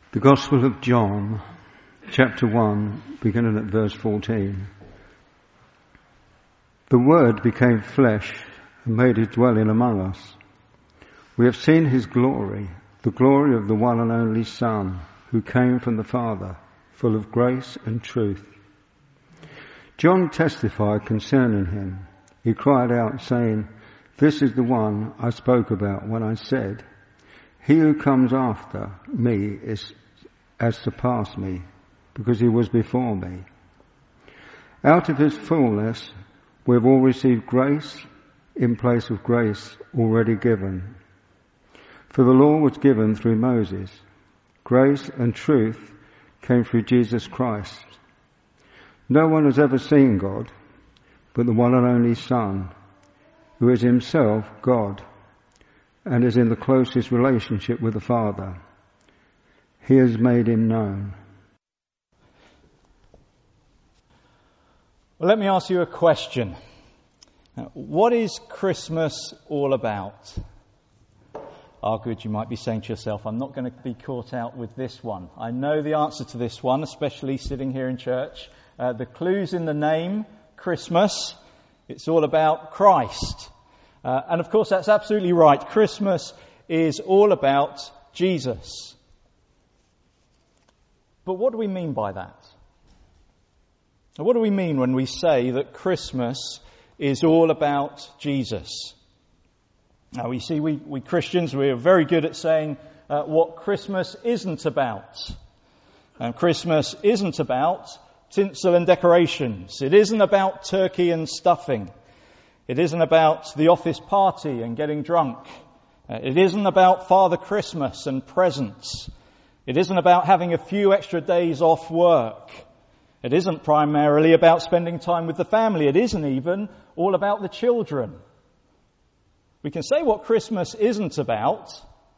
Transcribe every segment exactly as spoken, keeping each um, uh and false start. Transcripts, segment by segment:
The Gospel of John, chapter one, beginning at verse fourteen. The Word became flesh and made his dwelling among us. We have seen his glory, the glory of the one and only Son, who came from the Father, full of grace and truth. John testified concerning him. He cried out, saying, "This is the one I spoke about when I said, 'He who comes after me is, has surpassed me, because he was before me.' Out of his fullness we have all received grace in place of grace already given. For the law was given through Moses. Grace and truth came through Jesus Christ. No one has ever seen God, but the one and only Son, who is himself God, and is in the closest relationship with the Father. He has made him known." Well, let me ask you a question. Now, what is Christmas all about? Ah, good, you might be saying to yourself, I'm not going to be caught out with this one. I know the answer to this one, especially sitting here in church. Uh, the clue's in the name, Christmas. It's all about Christ. Uh, and of course, that's absolutely right. Christmas is all about Jesus. But what do we mean by that? What do we mean when we say that Christmas is all about Jesus? Now, we see, we, we Christians, we are very good at saying uh, what Christmas isn't about. And Christmas isn't about tinsel and decorations. It isn't about turkey and stuffing. It isn't about the office party and getting drunk. Uh, it isn't about Father Christmas and presents. It isn't about having a few extra days off work. It isn't primarily about spending time with the family. It isn't even all about the children. We can say what Christmas isn't about,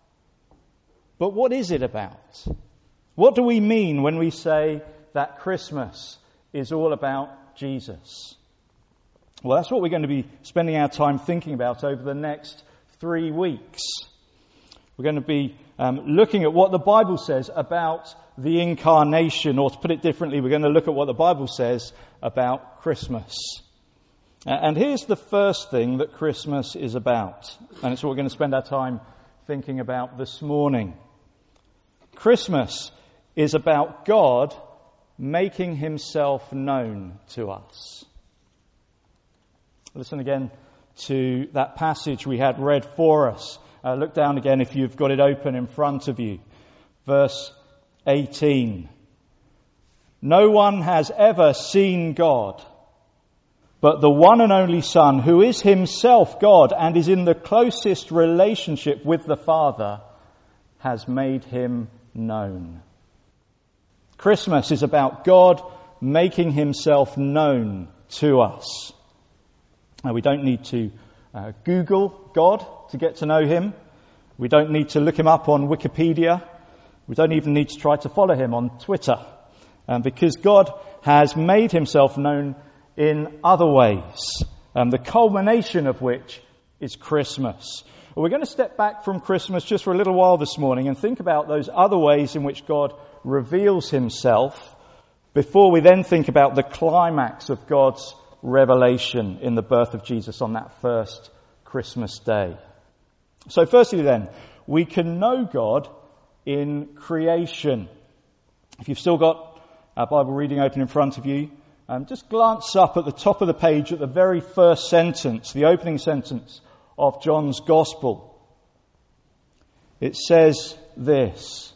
but what is it about? What do we mean when we say that Christmas is all about Jesus? Well, that's what we're going to be spending our time thinking about over the next three weeks. We're going to be um, looking at what the Bible says about the incarnation, or to put it differently, we're going to look at what the Bible says about Christmas. And here's the first thing that Christmas is about, and it's what we're going to spend our time thinking about this morning. Christmas is about God making himself known to us. Listen again to that passage we had read for us. Uh, look down again if you've got it open in front of you. Verse eighteen. "No one has ever seen God, but the one and only Son, who is himself God and is in the closest relationship with the Father, has made him known." Christmas is about God making himself known to us. Now, we don't need to uh, Google God to get to know him. We don't need to look him up on Wikipedia. We don't even need to try to follow him on Twitter. Um, because God has made himself known in other ways, um, the culmination of which is Christmas. Well, we're going to step back from Christmas just for a little while this morning and think about those other ways in which God reveals himself before we then think about the climax of God's revelation in the birth of Jesus on that first Christmas day. So firstly then, we can know God in creation. If you've still got our Bible reading open in front of you, um, just glance up at the top of the page at the very first sentence, the opening sentence of John's Gospel. It says this: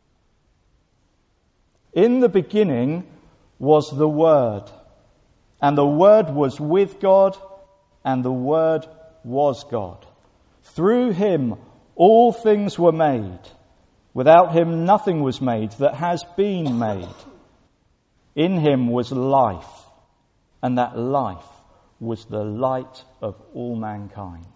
"In the beginning was the Word, and the Word was with God, and the Word was God. Through him all things were made. Without him nothing was made that has been made. In him was life, and that life was the light of all mankind."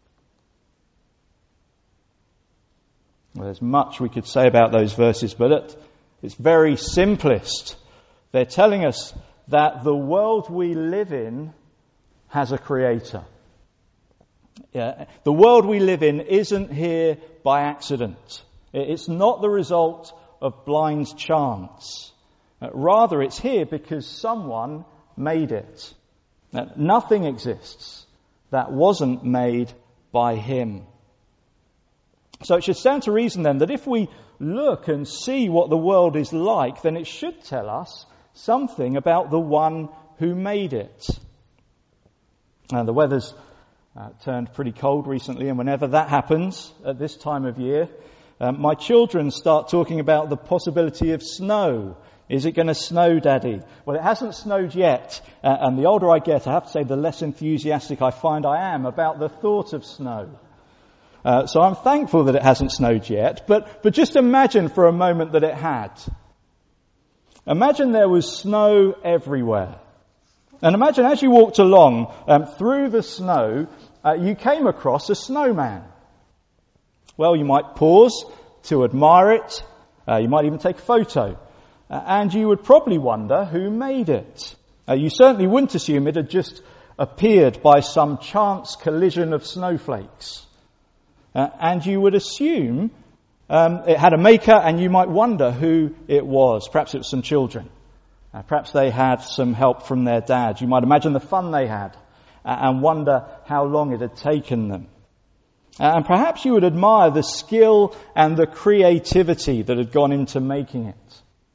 Well, there's much we could say about those verses, but at its very simplest, they're telling us that the world we live in has a creator. Yeah, the world we live in isn't here by accident. It's not the result of blind chance. Uh, rather, it's here because someone made it. Uh, nothing exists that wasn't made by him. So it should stand to reason then that if we look and see what the world is like, then it should tell us something about the one who made it. And the weather's uh, turned pretty cold recently, and whenever that happens at this time of year, um, my children start talking about the possibility of snow. Is it going to snow, Daddy? Well, it hasn't snowed yet, uh, and the older I get, I have to say, the less enthusiastic I find I am about the thought of snow. Uh, so I'm thankful that it hasn't snowed yet, but, but just imagine for a moment that it had. Imagine there was snow everywhere. And imagine as you walked along um, through the snow, uh, you came across a snowman. Well, you might pause to admire it. Uh, you might even take a photo. Uh, and you would probably wonder who made it. Uh, you certainly wouldn't assume it had just appeared by some chance collision of snowflakes. Uh, and you would assume um, it had a maker, and you might wonder who it was. Perhaps it was some children. Uh, perhaps they had some help from their dad. You might imagine the fun they had uh, and wonder how long it had taken them. Uh, and perhaps you would admire the skill and the creativity that had gone into making it.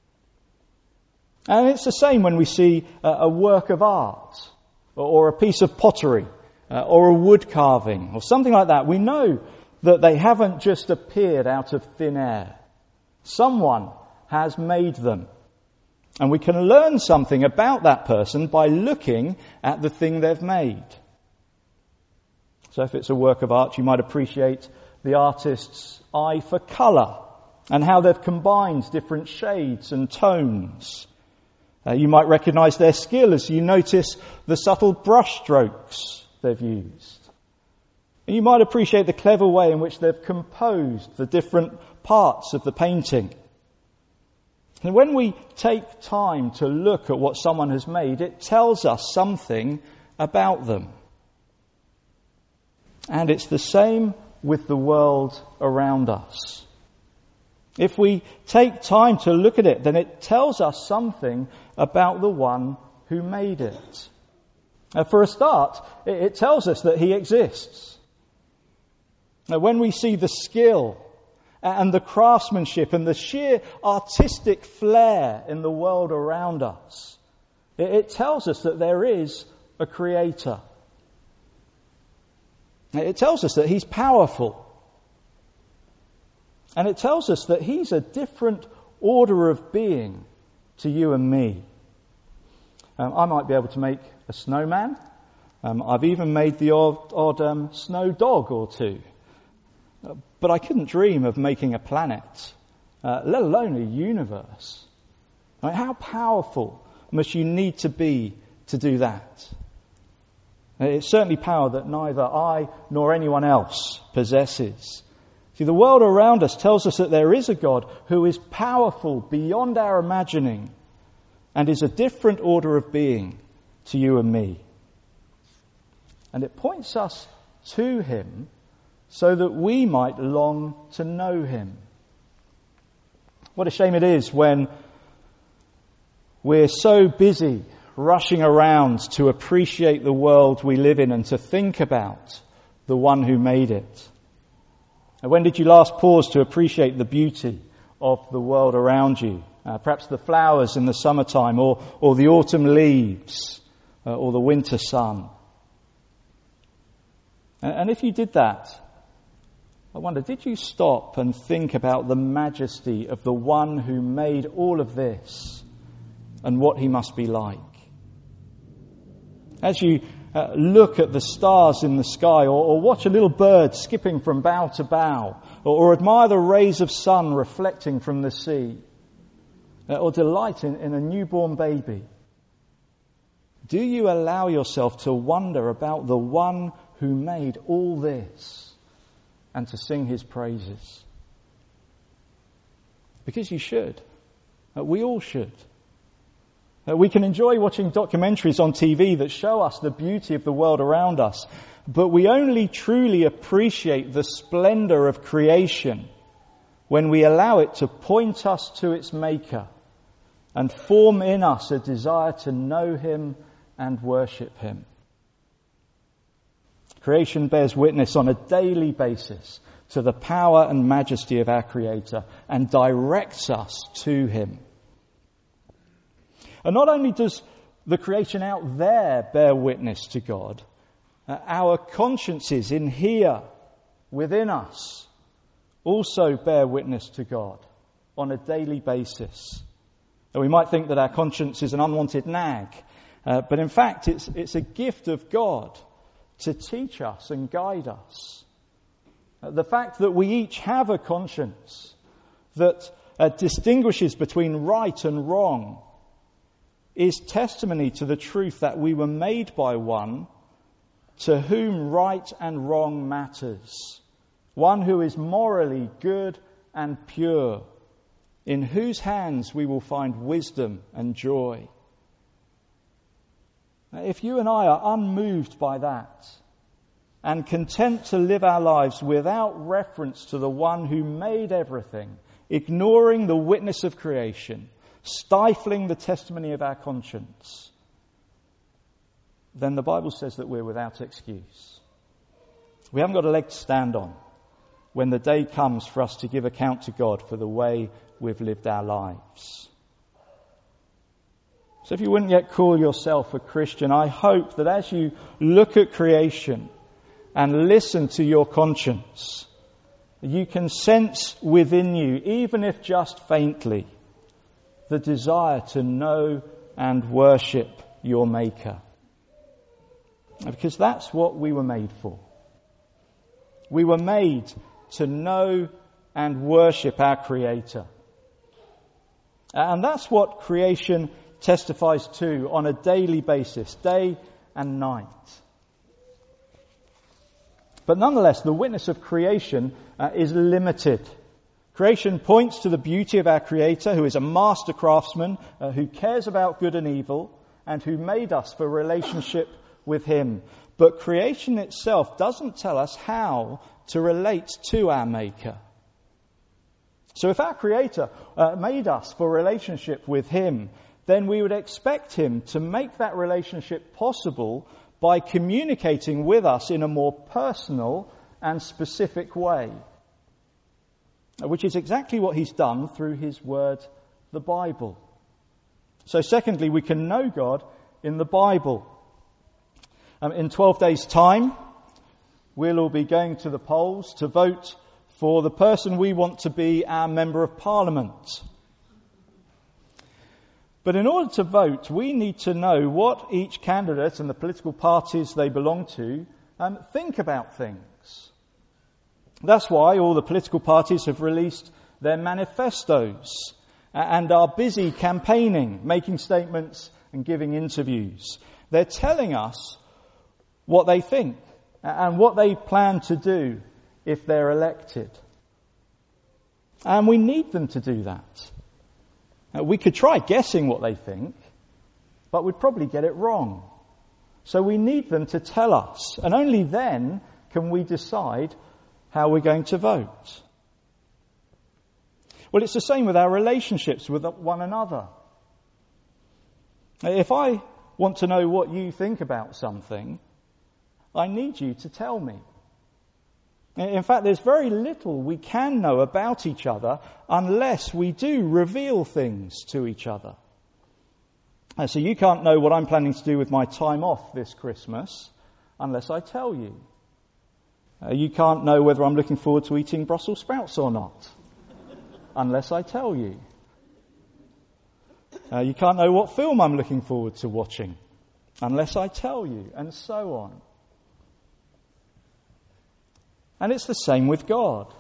And it's the same when we see uh, a work of art or, or a piece of pottery uh, or a wood carving or something like that. We know that they haven't just appeared out of thin air. Someone has made them. And we can learn something about that person by looking at the thing they've made. So if it's a work of art, you might appreciate the artist's eye for colour and how they've combined different shades and tones. Uh, you might recognise their skill as you notice the subtle brush strokes they've used. And you might appreciate the clever way in which they've composed the different parts of the painting. And when we take time to look at what someone has made, it tells us something about them. And it's the same with the world around us. If we take time to look at it, then it tells us something about the one who made it. Uh, for a start, it, it tells us that he exists. Now, when we see the skill and the craftsmanship and the sheer artistic flair in the world around us, it, it tells us that there is a creator. It tells us that he's powerful. And it tells us that he's a different order of being to you and me. Um, I might be able to make a snowman. Um, I've even made the odd, odd um, snow dog or two. Uh, but I couldn't dream of making a planet, uh, let alone a universe. I mean, how powerful must you need to be to do that? It's certainly power that neither I nor anyone else possesses. See, the world around us tells us that there is a God who is powerful beyond our imagining and is a different order of being to you and me. And it points us to him so that we might long to know him. What a shame it is when we're so busy rushing around to appreciate the world we live in and to think about the one who made it. And when did you last pause to appreciate the beauty of the world around you? Uh, perhaps the flowers in the summertime, or, or the autumn leaves, uh, or the winter sun. And, and if you did that, I wonder, did you stop and think about the majesty of the one who made all of this and what he must be like? As you uh, look at the stars in the sky, or, or watch a little bird skipping from bough to bough, or, or admire the rays of sun reflecting from the sea, uh, or delight in, in a newborn baby, do you allow yourself to wonder about the one who made all this and to sing his praises? Because you should. Uh, we all should. We can enjoy watching documentaries on T V that show us the beauty of the world around us, but we only truly appreciate the splendor of creation when we allow it to point us to its maker and form in us a desire to know him and worship him. Creation bears witness on a daily basis to the power and majesty of our Creator and directs us to him. And not only does the creation out there bear witness to God, uh, our consciences in here, within us, also bear witness to God on a daily basis. And we might think that our conscience is an unwanted nag, uh, but in fact it's, it's a gift of God to teach us and guide us. Uh, the fact that we each have a conscience that uh, distinguishes between right and wrong is testimony to the truth that we were made by one to whom right and wrong matters, one who is morally good and pure, in whose hands we will find wisdom and joy. Now, if you and I are unmoved by that and content to live our lives without reference to the one who made everything, ignoring the witness of creation, stifling the testimony of our conscience, then the Bible says that we're without excuse. We haven't got a leg to stand on when the day comes for us to give account to God for the way we've lived our lives. So if you wouldn't yet call yourself a Christian, I hope that as you look at creation and listen to your conscience, you can sense within you, even if just faintly, the desire to know and worship your Maker. Because that's what we were made for. We were made to know and worship our Creator. And that's what creation testifies to on a daily basis, day and night. But nonetheless, the witness of creation uh, is limited. Creation points to the beauty of our Creator, who is a master craftsman, uh, who cares about good and evil, and who made us for relationship with him. But creation itself doesn't tell us how to relate to our Maker. So if our Creator uh, made us for relationship with him, then we would expect him to make that relationship possible by communicating with us in a more personal and specific way, which is exactly what he's done through his word, the Bible. So secondly, we can know God in the Bible. Um, in twelve days' time, we'll all be going to the polls to vote for the person we want to be our Member of Parliament. But in order to vote, we need to know what each candidate and the political parties they belong to um, think about things. That's why all the political parties have released their manifestos and are busy campaigning, making statements and giving interviews. They're telling us what they think and what they plan to do if they're elected. And we need them to do that. We could try guessing what they think, but we'd probably get it wrong. So we need them to tell us, and only then can we decide how we're going to vote. Well, it's the same with our relationships with one another. If I want to know what you think about something, I need you to tell me. In fact, there's very little we can know about each other unless we do reveal things to each other. And so you can't know what I'm planning to do with my time off this Christmas unless I tell you. Uh, you can't know whether I'm looking forward to eating Brussels sprouts or not unless I tell you. Uh, you can't know what film I'm looking forward to watching unless I tell you, and so on. And it's the same with God.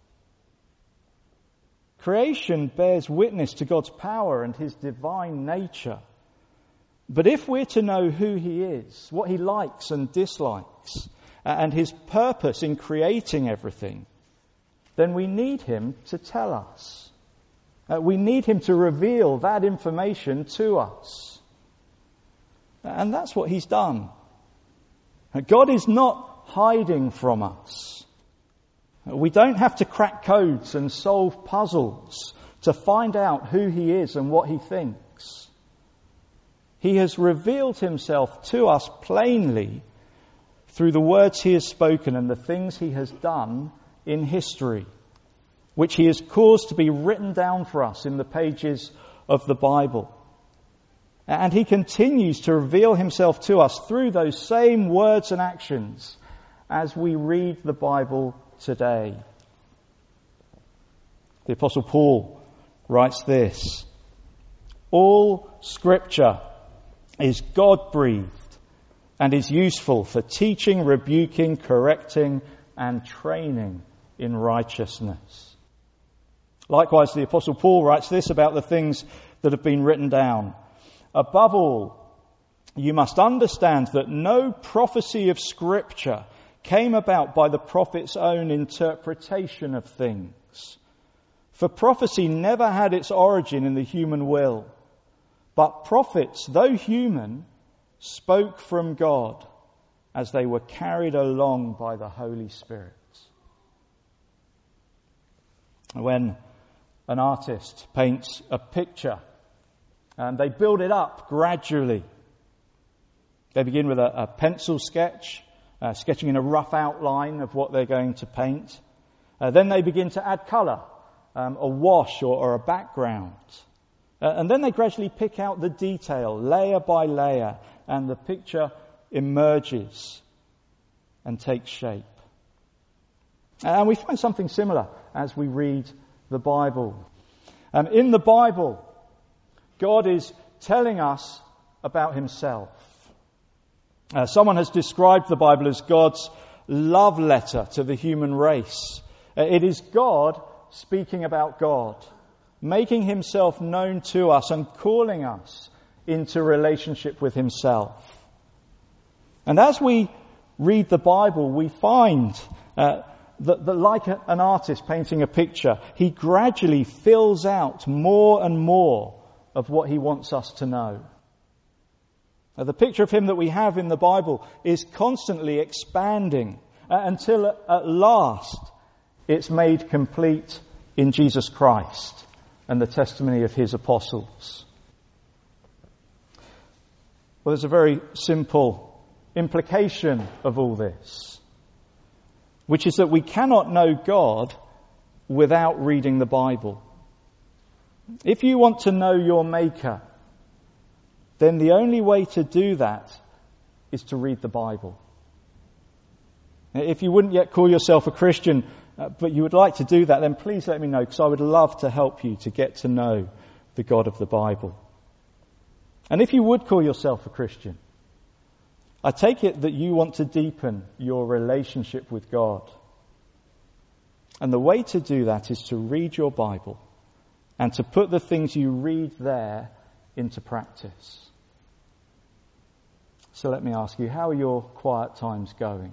Creation bears witness to God's power and his divine nature. But if we're to know who he is, what he likes and dislikes, and his purpose in creating everything, then we need him to tell us. Uh, we need him to reveal that information to us. And that's what he's done. God is not hiding from us. We don't have to crack codes and solve puzzles to find out who he is and what he thinks. He has revealed himself to us plainly through the words he has spoken and the things he has done in history, which he has caused to be written down for us in the pages of the Bible. And he continues to reveal himself to us through those same words and actions as we read the Bible today. The Apostle Paul writes this: all Scripture is God-breathed and is useful for teaching, rebuking, correcting, and training in righteousness. Likewise, the Apostle Paul writes this about the things that have been written down. Above all, you must understand that no prophecy of Scripture came about by the prophet's own interpretation of things. For prophecy never had its origin in the human will, but prophets, though human, spoke from God as they were carried along by the Holy Spirit. When an artist paints a picture, and they build it up gradually. They begin with a, a pencil sketch, uh, sketching in a rough outline of what they're going to paint. Uh, then they begin to add colour, um, a wash or, or a background. Uh, and then they gradually pick out the detail, layer by layer, and the picture emerges and takes shape. And we find something similar as we read the Bible. Um, in the Bible, God is telling us about himself. Uh, someone has described the Bible as God's love letter to the human race. Uh, it is God speaking about God, making himself known to us and calling us into relationship with himself. And as we read the Bible, we find uh, that, that like an artist painting a picture, he gradually fills out more and more of what he wants us to know. Now, the picture of him that we have in the Bible is constantly expanding uh, until at, at last it's made complete in Jesus Christ and the testimony of his apostles. Well, there's a very simple implication of all this, which is that we cannot know God without reading the Bible. If you want to know your Maker, then the only way to do that is to read the Bible. If you wouldn't yet call yourself a Christian, uh, but you would like to do that, then please let me know, because I would love to help you to get to know the God of the Bible. And if you would call yourself a Christian, I take it that you want to deepen your relationship with God. And the way to do that is to read your Bible and to put the things you read there into practice. So let me ask you, how are your quiet times going?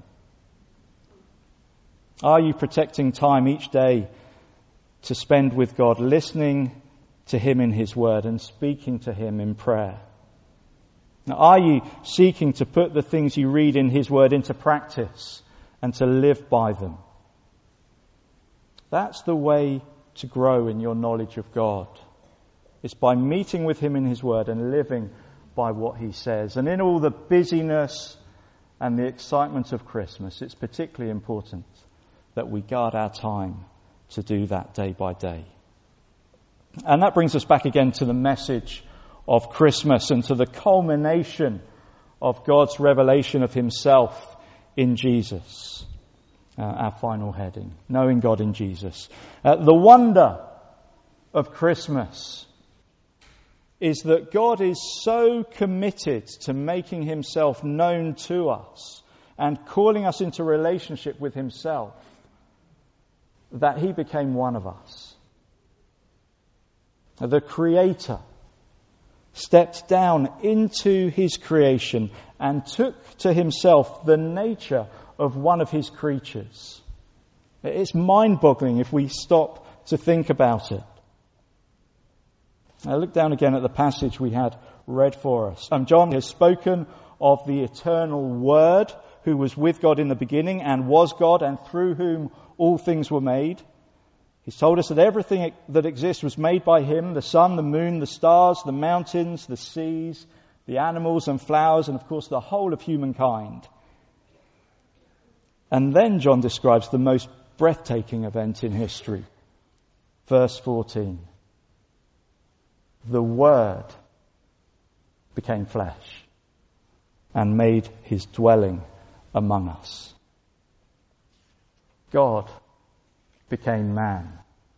Are you protecting time each day to spend with God, listening to him in his word and speaking to him in prayer? Now, are you seeking to put the things you read in his word into practice and to live by them? That's the way to grow in your knowledge of God. It's by meeting with him in his word and living by what he says. And in all the busyness and the excitement of Christmas, it's particularly important that we guard our time to do that day by day. And that brings us back again to the message of Christmas and to the culmination of God's revelation of himself in Jesus. Uh, our final heading, knowing God in Jesus. Uh, the wonder of Christmas is that God is so committed to making himself known to us and calling us into relationship with himself that he became one of us. The Creator stepped down into his creation and took to himself the nature of one of his creatures. It's mind-boggling if we stop to think about it. Now look down again at the passage we had read for us. Um, John has spoken of the eternal Word who was with God in the beginning and was God and through whom all things were made. He's told us that everything that exists was made by him, the sun, the moon, the stars, the mountains, the seas, the animals and flowers, and of course the whole of humankind. And then John describes the most breathtaking event in history. Verse fourteen. The Word became flesh and made his dwelling among us. God became man.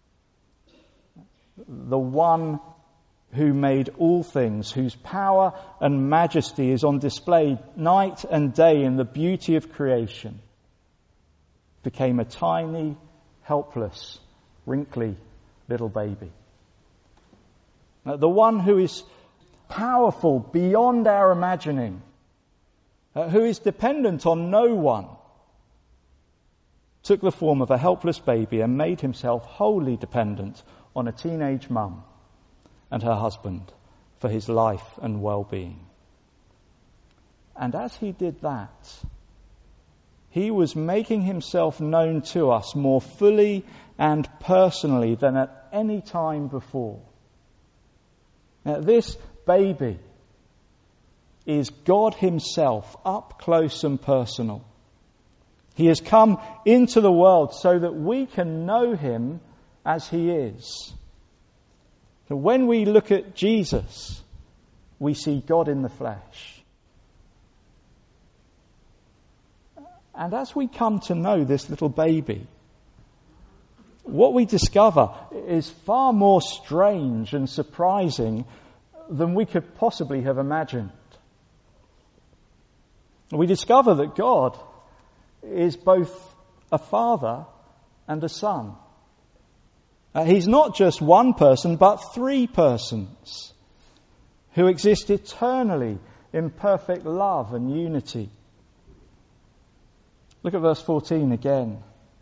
The one who made all things, whose power and majesty is on display night and day in the beauty of creation, became a tiny, helpless, wrinkly little baby. Now, the one who is powerful beyond our imagining, uh, who is dependent on no one, took the form of a helpless baby and made himself wholly dependent on a teenage mum and her husband for his life and well-being. And as he did that, he was making himself known to us more fully and personally than at any time before. Now, this baby is God himself, up close and personal. He has come into the world so that we can know him as he is. So when we look at Jesus, we see God in the flesh. And as we come to know this little baby, what we discover is far more strange and surprising than we could possibly have imagined. We discover that God is both a father and a son. Uh, he's not just one person, but three persons who exist eternally in perfect love and unity. Look at verse fourteen again.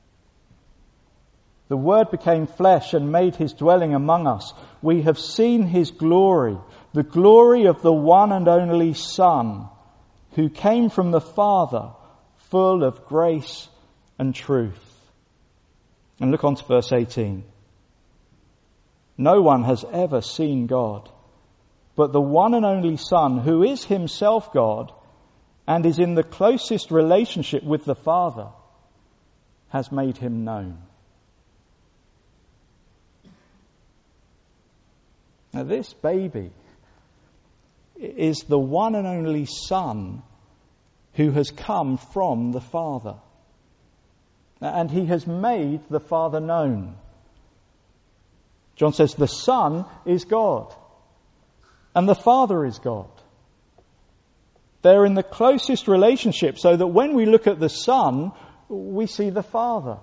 The Word became flesh and made his dwelling among us. We have seen his glory, the glory of the one and only Son, who came from the Father, full of grace and truth. And look on to verse eighteen. No one has ever seen God, but the one and only Son, who is himself God and is in the closest relationship with the Father, has made him known. Now, this baby is the one and only Son who has come from the Father. And he has made the Father known. John says the Son is God and the Father is God. They're in the closest relationship so that when we look at the Son, we see the Father.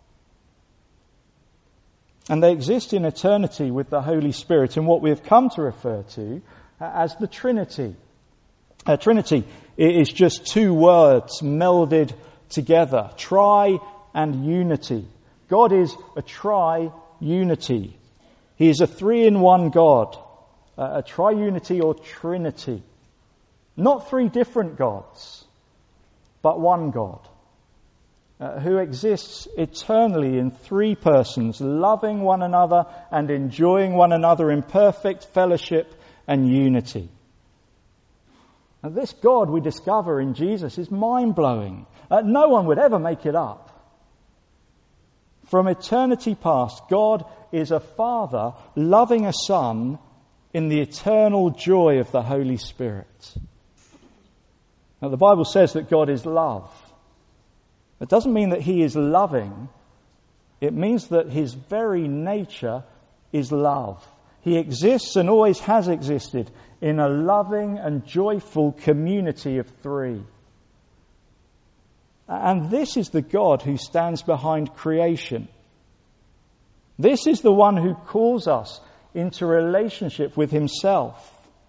And they exist in eternity with the Holy Spirit in what we have come to refer to as the Trinity. Uh, Trinity is just two words melded together, tri and unity. God is a tri-unity. He is a three-in-one God, uh, a tri-unity or Trinity. Not three different gods, but one God. Uh, who exists eternally in three persons, loving one another and enjoying one another in perfect fellowship and unity. Now, this God we discover in Jesus is mind-blowing. Uh, no one would ever make it up. From eternity past, God is a Father loving a Son in the eternal joy of the Holy Spirit. Now, the Bible says that God is love. It doesn't mean that he is loving. It means that his very nature is love. He exists and always has existed in a loving and joyful community of three. And this is the God who stands behind creation. This is the one who calls us into relationship with himself.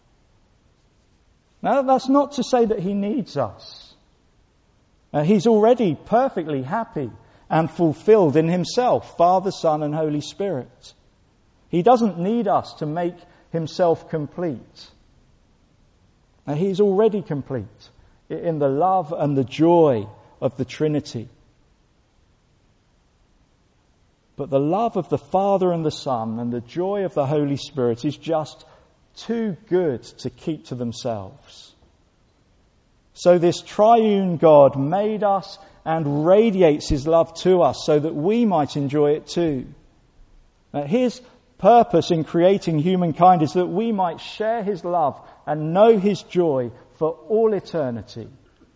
Now, that's not to say that he needs us. Uh, he's already perfectly happy and fulfilled in himself, Father, Son, and Holy Spirit. He doesn't need us to make himself complete. Uh, he's already complete in the love and the joy of the Trinity. But the love of the Father and the Son and the joy of the Holy Spirit is just too good to keep to themselves. So this triune God made us and radiates his love to us so that we might enjoy it too. Now, his purpose in creating humankind is that we might share his love and know his joy for all eternity.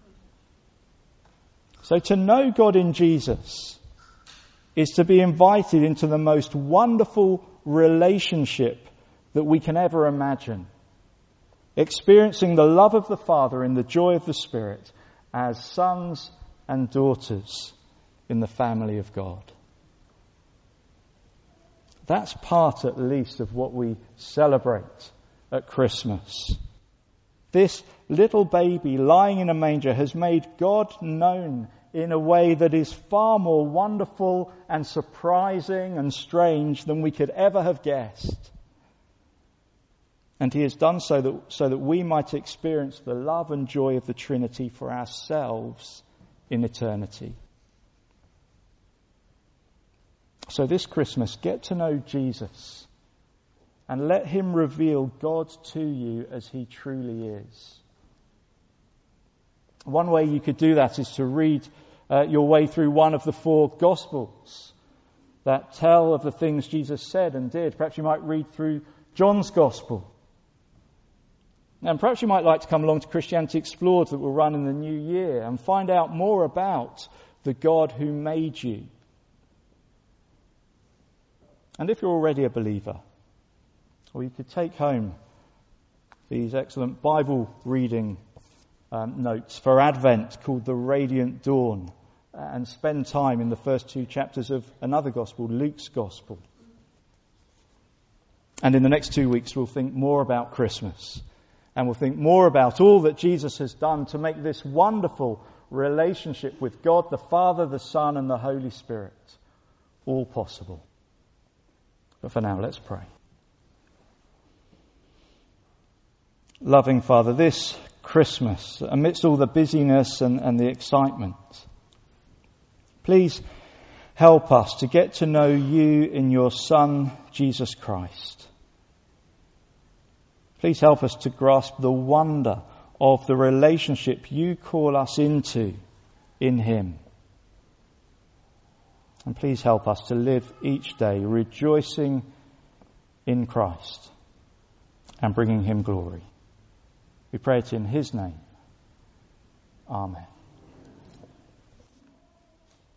So to know God in Jesus is to be invited into the most wonderful relationship that we can ever imagine. Experiencing the love of the Father in the joy of the Spirit as sons and daughters in the family of God. That's part, at least, of what we celebrate at Christmas. This little baby lying in a manger has made God known in a way that is far more wonderful and surprising and strange than we could ever have guessed. And he has done so that, so that we might experience the love and joy of the Trinity for ourselves in eternity. So this Christmas, get to know Jesus and let him reveal God to you as he truly is. One way you could do that is to read uh, your way through one of the four Gospels that tell of the things Jesus said and did. Perhaps you might read through John's Gospel. And perhaps you might like to come along to Christianity Explored that will run in the new year and find out more about the God who made you. And if you're already a believer, or you could take home these excellent Bible reading um, notes for Advent called The Radiant Dawn, and spend time in the first two chapters of another Gospel, Luke's Gospel. And in the next two weeks we'll think more about Christmas. And we'll think more about all that Jesus has done to make this wonderful relationship with God, the Father, the Son, and the Holy Spirit all possible. But for now, let's pray. Loving Father, this Christmas, amidst all the busyness and, and the excitement, please help us to get to know you in your Son, Jesus Christ. Please help us to grasp the wonder of the relationship you call us into in him. And please help us to live each day rejoicing in Christ and bringing him glory. We pray it in his name. Amen.